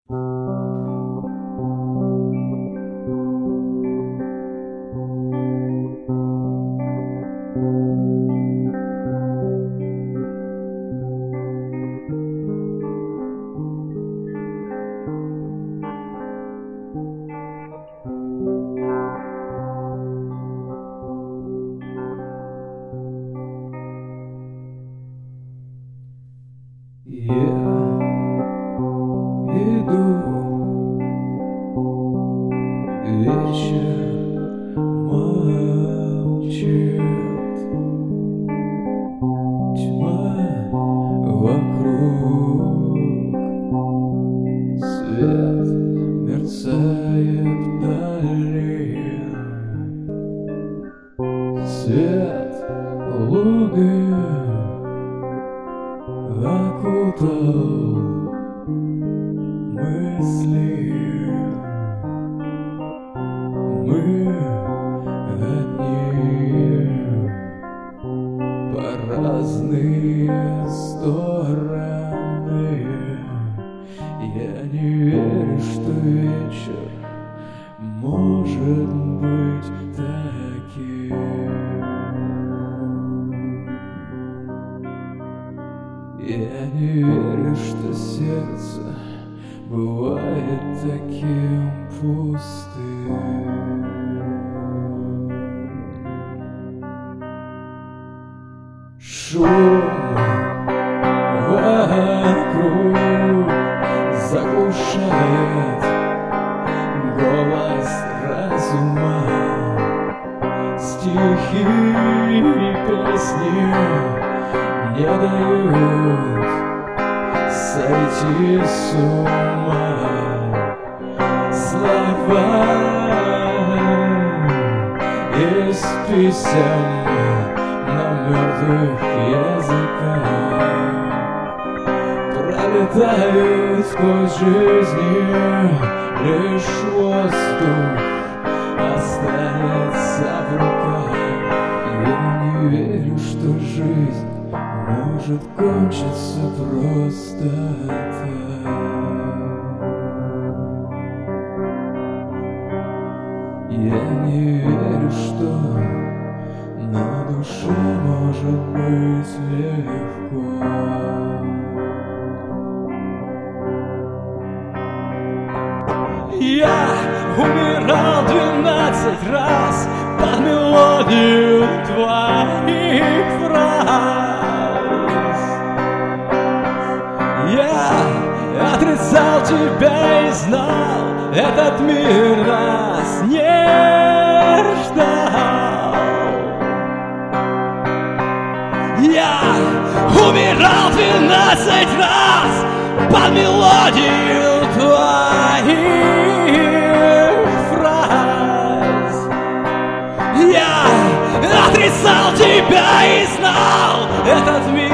Вечер молчит, тьма вокруг, свет мерцает вдали, свет луны окутал мысли. Мы одни по разные стороны. Я не верю, что вечер может быть таким. Я не верю, что сердце бывает таким пустым. Шум вокруг заглушает голос разума. Стихи и песни не дают сойти с ума. Слова из писем на мертвых языках пролетают сквозь жизни, лишь воздух останется в руках. Я не верю, что жизнь может кончиться просто так. Я не верю, что на душе может быть легко. Я умирал 12 раз под мелодию твоих фраз. Я отрицал тебя и знал, этот мир нас не ждал. Я умирал 12 раз под мелодию твоих фраз. Я отрицал тебя и знал, этот мир